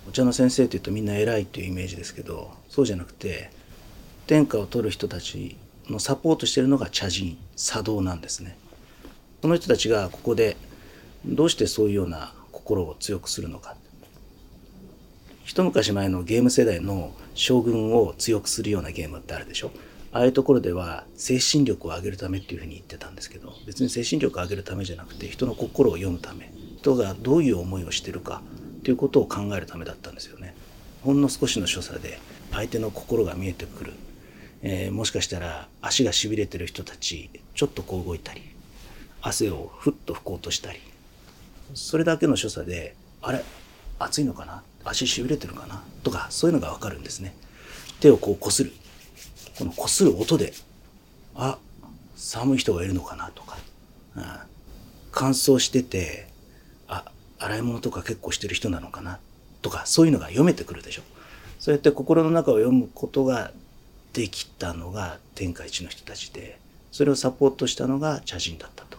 お茶の先生というとみんな偉いというイメージですけど、そうじゃなくて天下を取る人たちのサポートしているのが茶人茶道なんですね。この人たちがここでどうしてそういうような心を強くするのか。一昔前のゲーム世代の将軍を強くするようなゲームってあるでしょ。ああいうところでは精神力を上げるためっていうふうに言ってたんですけど、別に精神力を上げるためじゃなくて人の心を読むため、人がどういう思いをしてるかということを考えるためだったんですよね。ほんの少しの所作で相手の心が見えてくる。もしかしたら足がしびれてる人たちちょっとこう動いたり、汗をふっと拭こうとしたり、それだけの所作であれ暑いのかな、足しびれてるかなとか、そういうのが分かるんですね。手をこうこする、このこする音で寒い人がいるのかなとか、乾燥してて洗い物とか結構してる人なのかなとか、そういうのが読めてくるでしょ。そうやって心の中を読むことができたのが天下一の人たちで、それをサポートしたのが茶人だった。